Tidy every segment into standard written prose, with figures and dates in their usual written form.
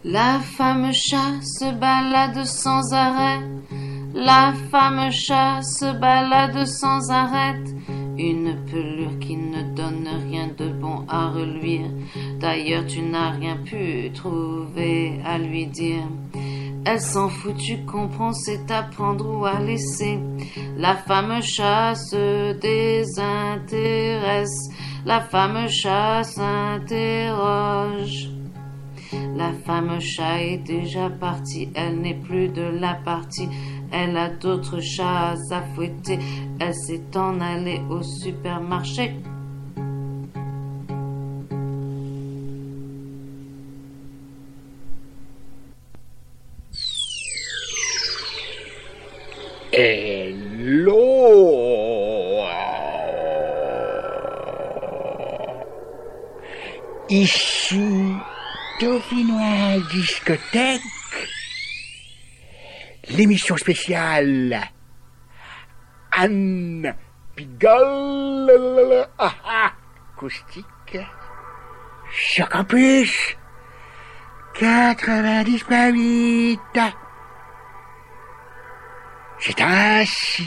La femme chat se balade sans arrêt. La femme chat se balade sans arrêt. Une pelure qui ne donne rien de bon à reluire. D'ailleurs tu n'as rien pu trouver à lui dire. Elle s'en fout, tu comprends, c'est à prendre ou à laisser. La femme chat se désintéresse. La femme chat s'interroge. La femme chat est déjà partie, elle n'est plus de la partie. Elle a d'autres chats à fouetter. Elle s'est en allée au supermarché. Hello! Ici Dauphinois Discothèque, l'émission spéciale Anne Pigalle acoustique sur Campus 90.8. C'est ainsi.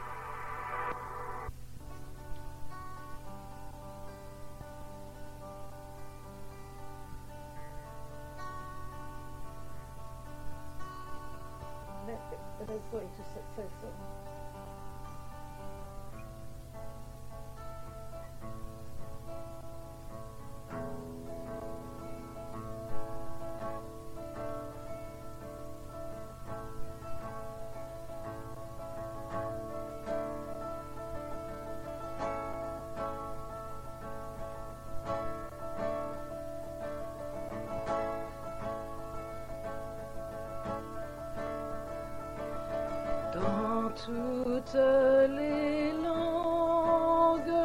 Dans toutes les langues,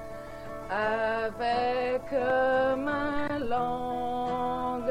avec ma langue,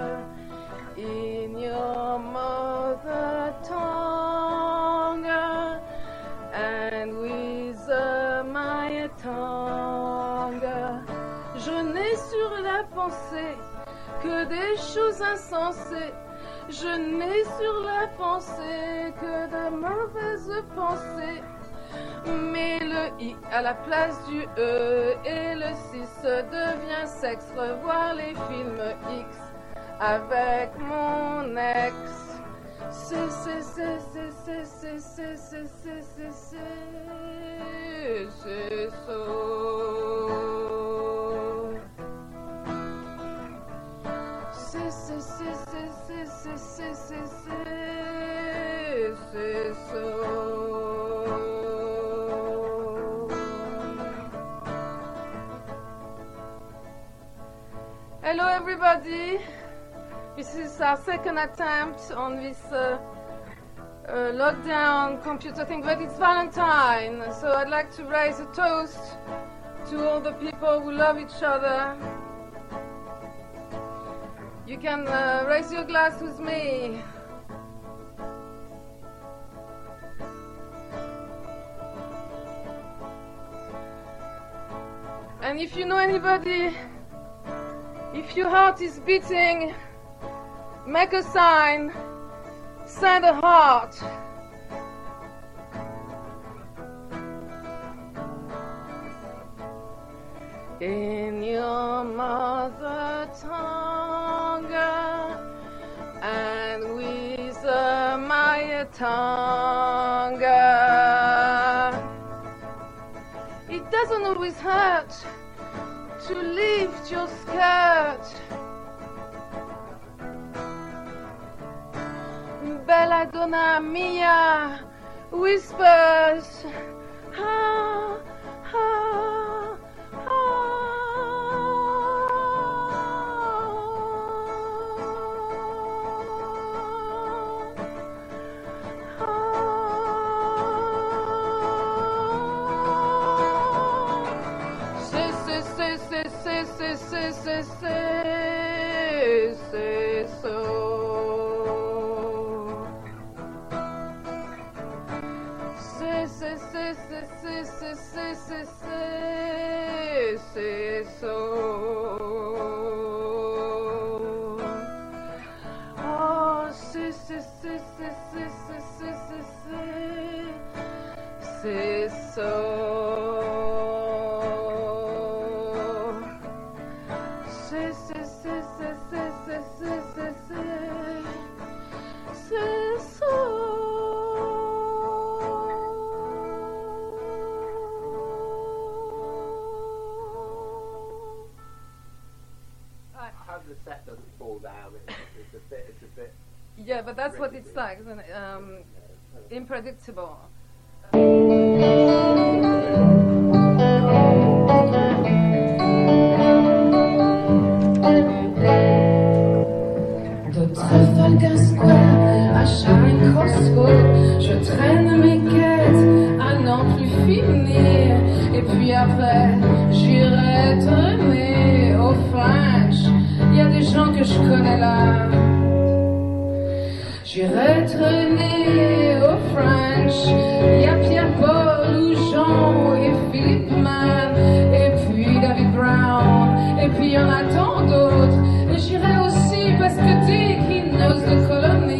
in your mother tongue, and with my tongue. Je n'ai sur la pensée que des choses insensées. Je n'ai sur la pensée que de mauvaises pensées. Mais le I à la place du E et le 6 devient sexe. Revoir les films X avec mon ex. C'est so. C'est so. Hello everybody, this is our second attempt on this lockdown computer thing, but it's Valentine, so I'd like to raise a toast to all the people who love each other. You can raise your glass with me. And if you know anybody, if your heart is beating, make a sign, send a heart. In your mother tongue, and with my tongue. It doesn't always hurt to lift your skirt. Belladonna mia whispers, ah, ah, c'est so. C'est so. Yeah, but that's what it's like, isn't it? Unpredictable. De Trafalgar Square à Charing Cross Road, je traîne mes quêtes à n'en plus finir. Et puis après, j'irai traîner au French. Il y a des gens que je connais là. J'irai traîner au French. Il y a Pierre-Paul ou Jean et Philippe Mann. Et puis David Brown. Et puis il y en a tant d'autres. Et j'irai aussi parce que Dick, he knows the colony.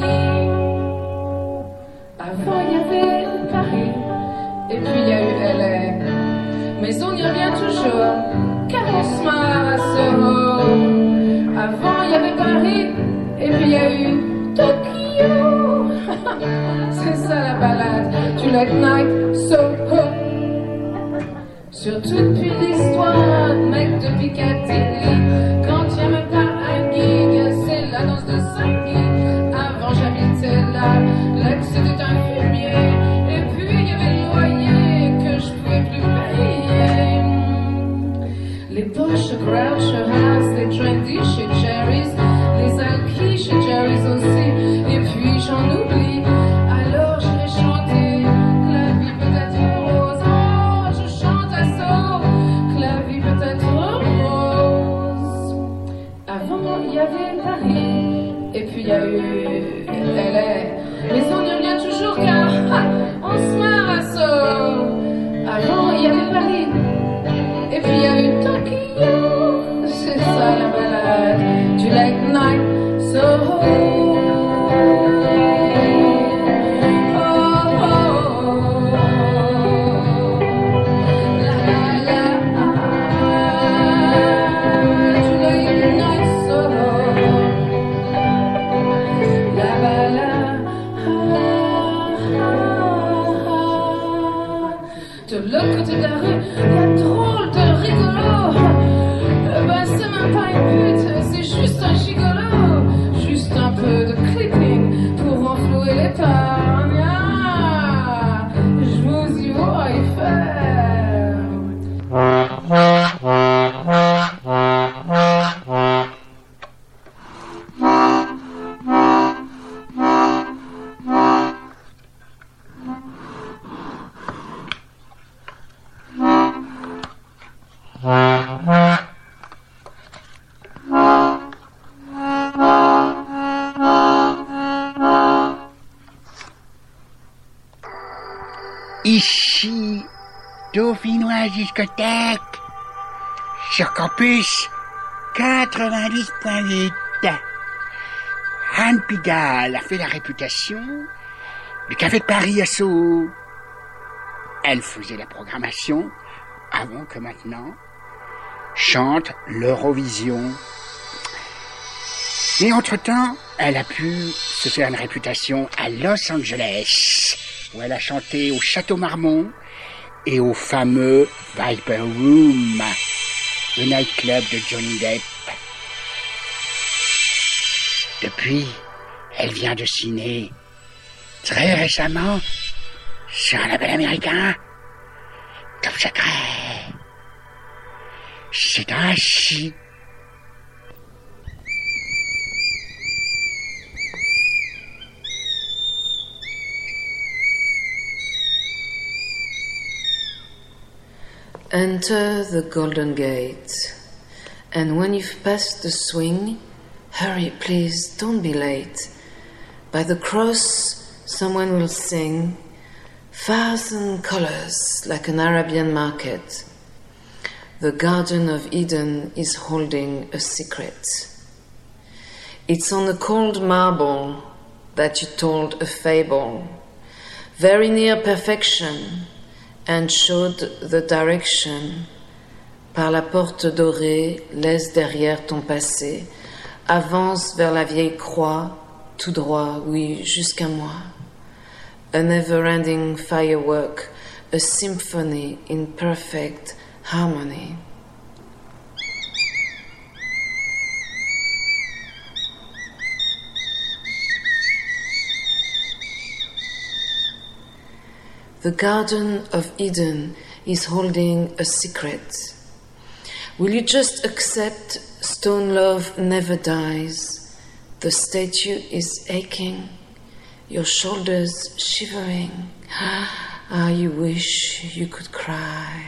Avant il y avait Paris. Et puis il y a eu LA. Mais on y revient toujours. Car on se marre à Soho. Avant il y avait Paris. Et puis il y a eu Tokyo. C'est ça la balade du late night Soho. Surtout depuis l'histoire de mec de Piccadilly. Quand il y a même pas un gig, c'est la danse de Saint-Guy. Avant j'habitais là, l'ex était un fumier. Et puis il y avait le loyer que je pouvais plus payer. Les poches Groucho House, les trendy chez Jerry's, les alkis chez Jerry's aussi. Et puis j'en oublie, alors je vais chanter que la vie peut être rose. Oh, je chante à saut que la vie peut être rose. Avant il y avait Paris, et puis il y a eu LA. Mais on y revient toujours car on se marre à saut. Avant il y avait Paris, et puis il y a eu Tokyo. C'est ça la balade du late night Soho. De l'autre côté de la rue, il y a drôle de rigolo. Ben c'est même pas une pute, c'est juste un gigolo. Juste un peu de clipping pour renflouer les pannes. Ah, je vous y vois y faire. Ici, Dauphinoise discothèque, sur campus 90.8. Anne Pigalle a fait la réputation du Café de Paris à Soho. Elle faisait la programmation avant que maintenant chante l'Eurovision. Mais entre-temps, elle a pu se faire une réputation à Los Angeles, où elle a chanté au Château Marmont et au fameux Viper Room, le nightclub de Johnny Depp. Depuis, elle vient de signer, très récemment, sur un label américain, Top Secret. C'est ainsi. Enter the Golden Gate, and when you've passed the swing, hurry, please, don't be late. By the cross, someone will sing 1,000 colors like an Arabian market. The Garden of Eden is holding a secret. It's on the cold marble that you told a fable, very near perfection, and showed the direction. Par la porte dorée, laisse derrière ton passé. Avance vers la vieille croix, tout droit, oui, jusqu'à moi. A never-ending firework, a symphony in perfect harmony. The Garden of Eden is holding a secret. Will you just accept stone love never dies? The statue is aching, your shoulders shivering. Ah, you wish you could cry.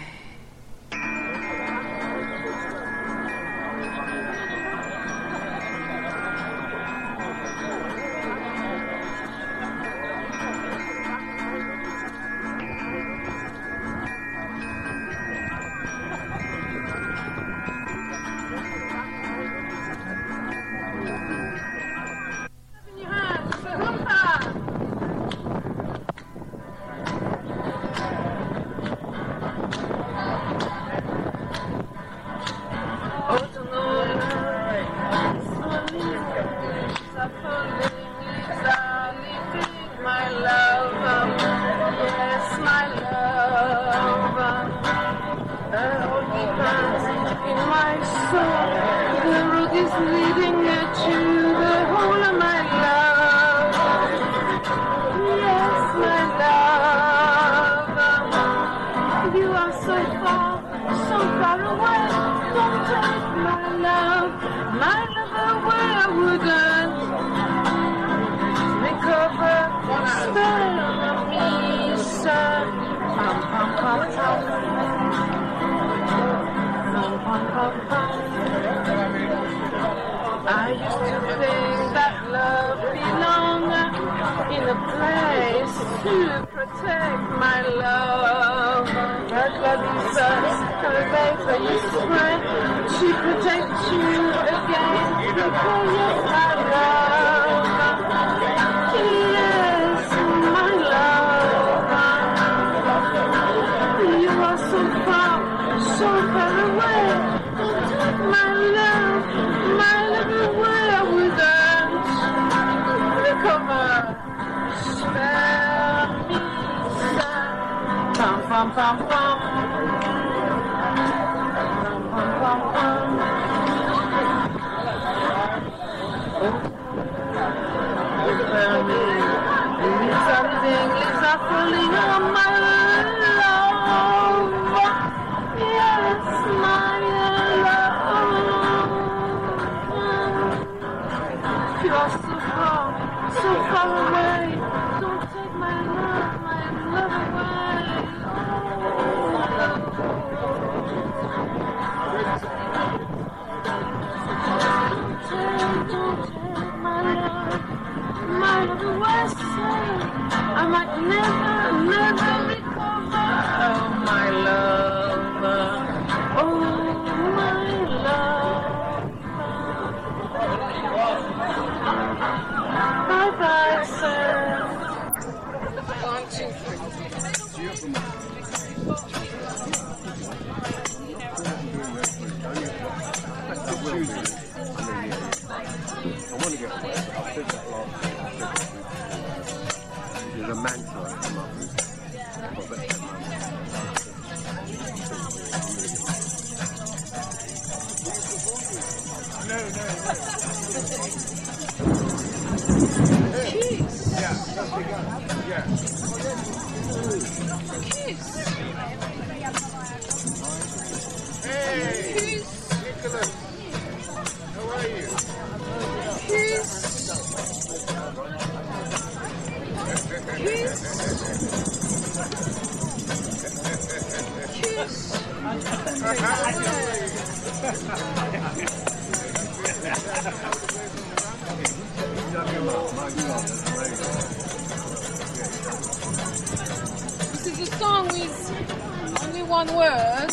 I used to think that love belonged in a place to protect my love. But love is a vapor you spread to protect you again because of my love. Yes, my love. You are so far away. My love away with us. Recover, spare me, son. Pum pum pum pum. Pum pum pum spare me. Leaves are falling on my love. Yes, my love. You are so far away. Don't take my love away. Don't take my love away. I might never recover. Oh, my love. Oh, my love. Bye-bye, sir. 1, 2, 3. I want to get away. I've said that last time. There's a mantra I come up with. Hey, Nicholas, how are you? This is a song with only one word.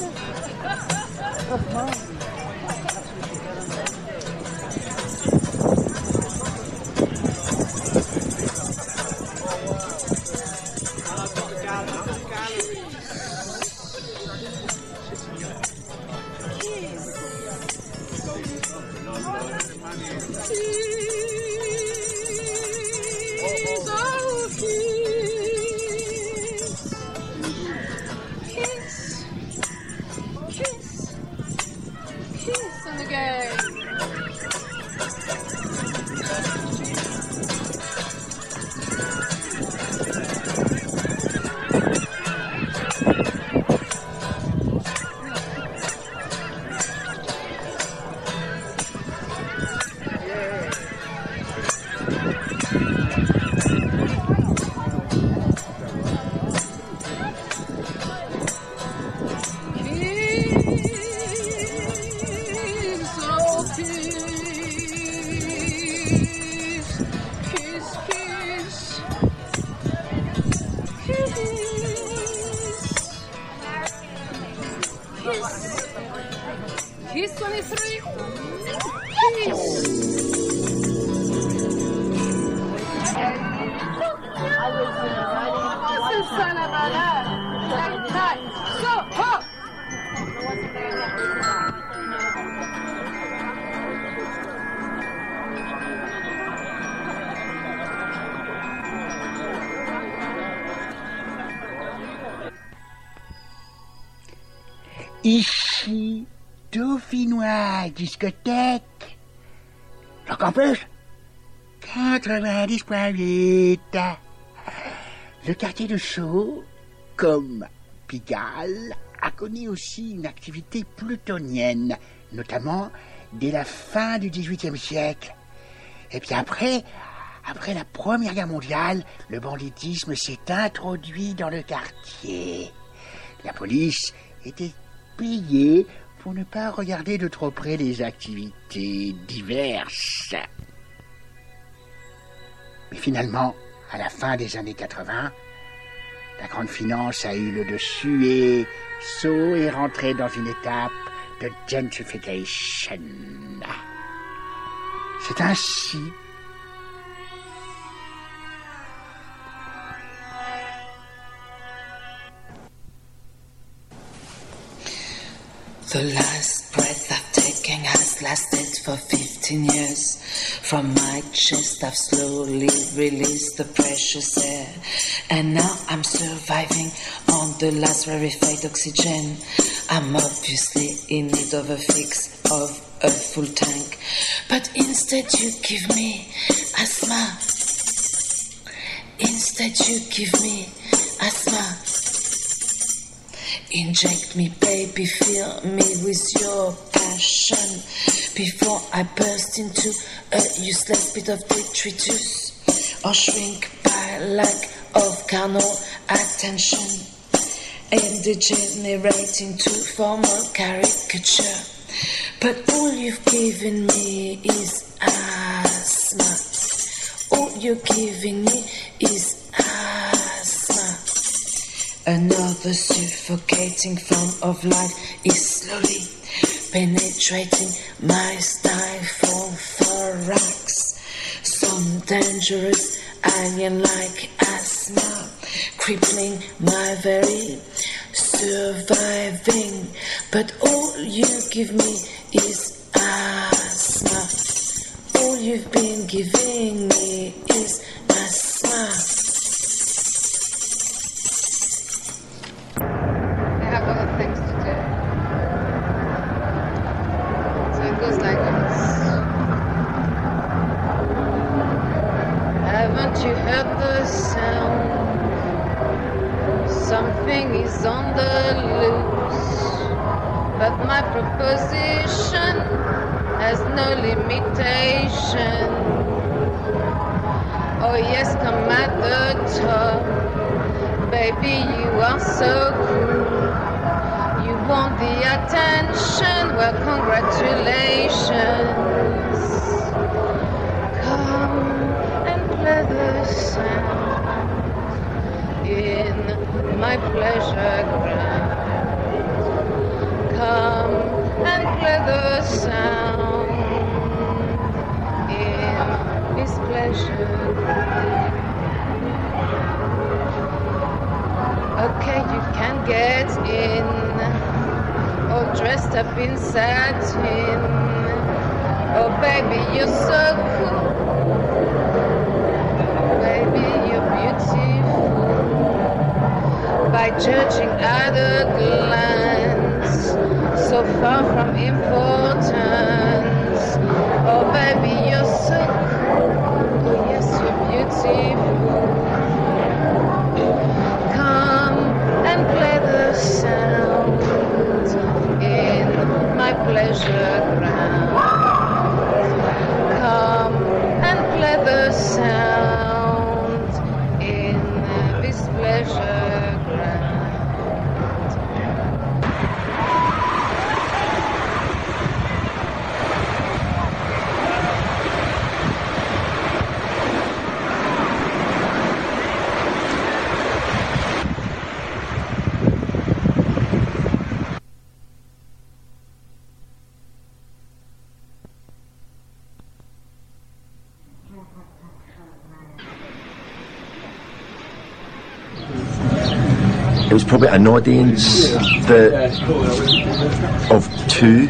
Kiss 23. What's the son of a night? So, ho! Ici, Dauphinois discothèque. Le campus 90.8. Le quartier de Sceaux, comme Pigalle, a connu aussi une activité plutonienne, notamment dès la fin du XVIIIe siècle. Et puis après la Première Guerre mondiale, le banditisme s'est introduit dans le quartier. La police était payée pour ne pas regarder de trop près les activités diverses. Mais finalement, à la fin des années 80, la grande finance a eu le dessus et Sceaux est rentré dans une étape de gentrification. C'est ainsi The last breath I've taken has lasted for 15 years. From my chest I've slowly released the precious air. And now I'm surviving on the last rarefied oxygen. I'm obviously in need of a fix of a full tank. But instead you give me asthma. Instead you give me asthma. Inject me, baby, fill me with your passion before I burst into a useless bit of detritus or shrink by lack of carnal attention and degenerate into formal caricature. But all you've given me is asthma. All you're giving me is asthma. Another suffocating form of life is slowly penetrating my stifle thorax. Some dangerous alien-like asthma crippling my very surviving. But all you give me is asthma. All you've been giving me is asthma. Things to do. So it goes like this. Haven't you heard the sound? Something is on the loose. But my proposition has no limitation. Oh yes, come at the top. Baby, you are so cool. You want the attention, well, congratulations. Come and play the sound in my pleasure ground. Come and play the sound in his pleasure ground. Okay, you can get in, all dressed up in satin. Oh baby, you're so cool. Baby, you're beautiful. By judging at a glance, so far from importance. Oh baby, you're so cool. Oh yes, you're beautiful. And play the sound in my pleasure ground. Come and play the sound in this pleasure ground. was probably an audience of two.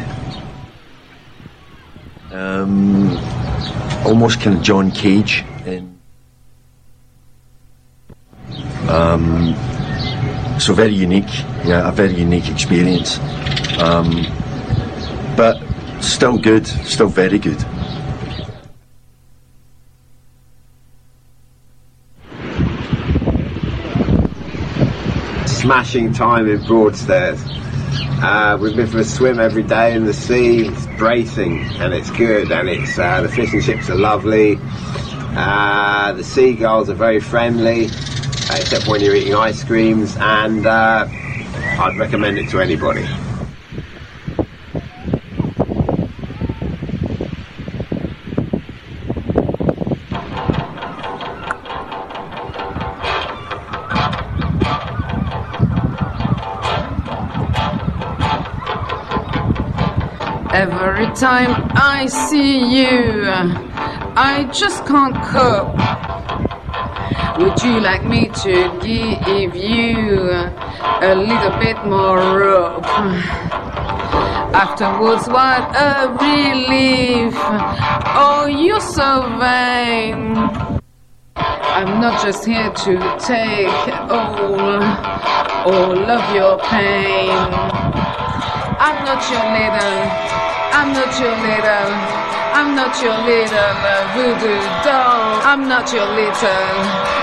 Almost kind of John Cage in. So very unique, a very unique experience. But still good, still very good. Smashing time in Broadstairs. We've been for a swim every day in the sea. It's bracing and it's good, and it's the fish and chips are lovely. The seagulls are very friendly, except when you're eating ice creams, and I'd recommend it to anybody. Every time I see you, I just can't cope. Would you like me to give you a little bit more rope? Afterwards, what a relief. Oh, you're so vain. I'm not just here to take all of your pain. I'm not your little voodoo doll. I'm not your little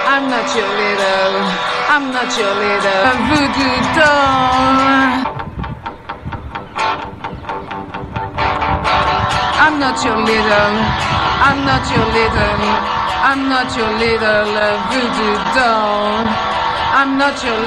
voodoo doll. I'm not your little voodoo doll. I'm not your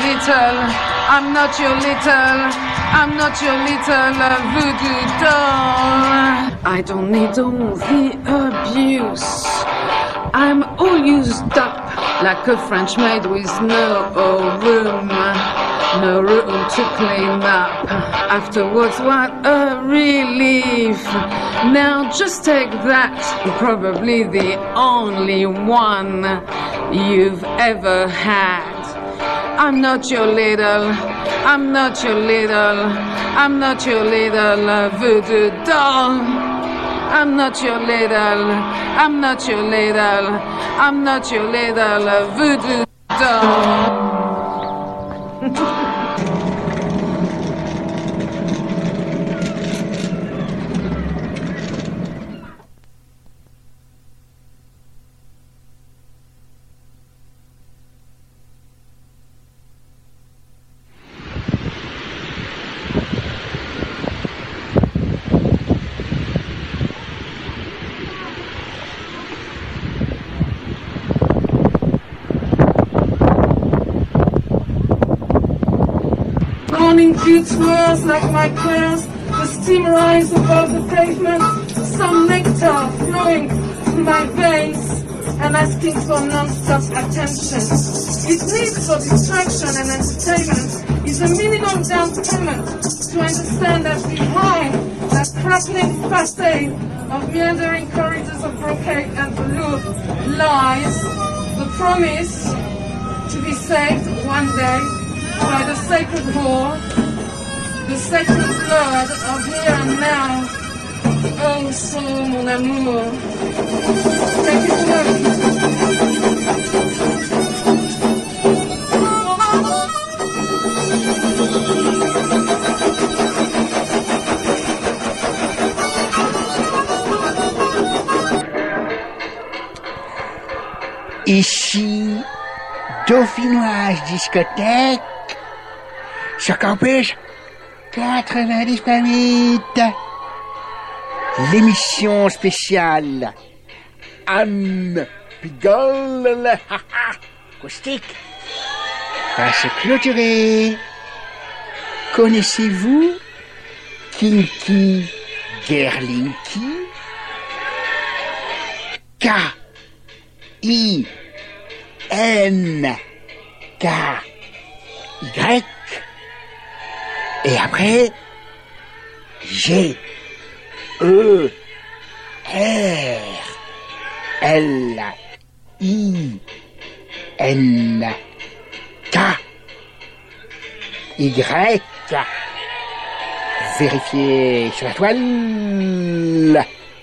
little voodoo doll. I don't need all the abuse. I'm all used up like a French maid with no room to clean up. Afterwards, what a relief. Now just take that, probably the only one you've ever had. I'm not your little voodoo doll. I'm not your little voodoo doll. Morning dew swirls like my prayers. The steam rises above the pavement. Some nectar flowing through my veins and asking for non-stop attention. It needs for distraction and entertainment is a minimum down payment to understand that behind that crackling facade of meandering corridors of brocade and velour lies the promise to be saved one day by the sacred whore, the sacred blood of here and now. Oh, so mon amour. Thank you Ici, Dauphinoise Discothèque, sur Campus 98. L'émission spéciale Anne Pigalle acoustique va se clôturer. Connaissez-vous Kinky Gerlinky? K-I-N-K-Y. Et après, G-E-R-L-I-N-K. Y. Vérifiez sur la toile.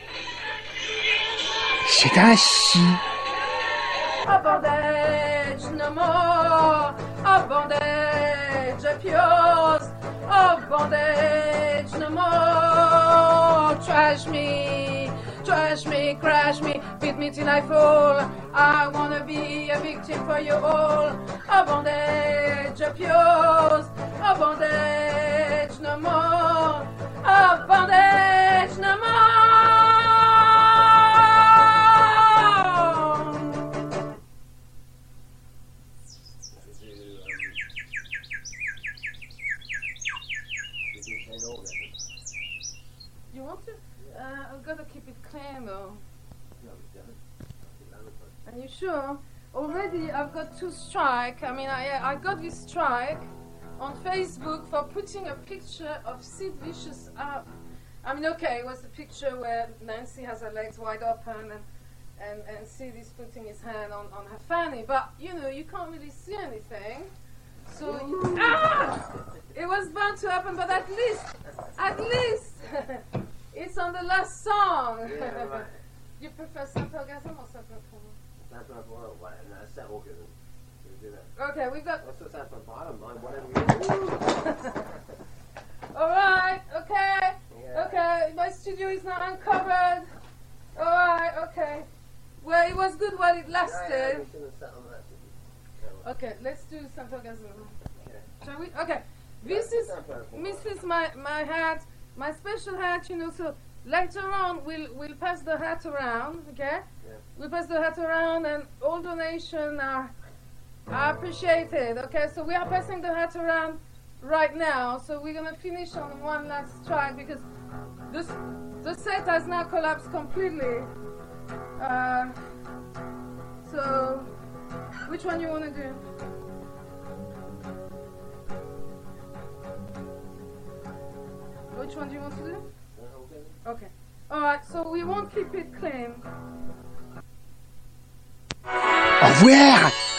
C'est un si. A bondage no more, a bondage of yours, a bondage no more. Trash me, crash me, beat me till I fall. I wanna be a victim for you all. A bondage of yours, a bondage no more, a bondage no more. You want to? I've got to keep it clean though. Are you sure? Already I've got 2 strikes. I mean, I got this strike on Facebook for putting a picture of Sid Vicious up. I mean, okay, it was a picture where Nancy has her legs wide open and Sid is putting his hand on her fanny. But, you know, you can't really see anything. So, it was bound to happen, but at least, it's on the last song. Yeah, right. You prefer Saint-Orgasme or Saint-Orgasme? Okay, we've got... I don't mind, whatever you do. Alright, okay. Yeah. Okay, my studio is now uncovered. Alright, okay. Well, it was good while it lasted. Okay, let's do Saint-Orgasme. Shall we? Okay. This is my hat, my special hat, you know, so later on we'll pass the hat around, okay? Yeah. We'll pass the hat around and all donations are appreciated, okay? So we are passing the hat around right now, so we're gonna finish on one last track because the set has now collapsed completely. So which one you wanna do? Which one do you want to do? Okay. Alright, so we won't keep it clean. Au revoir.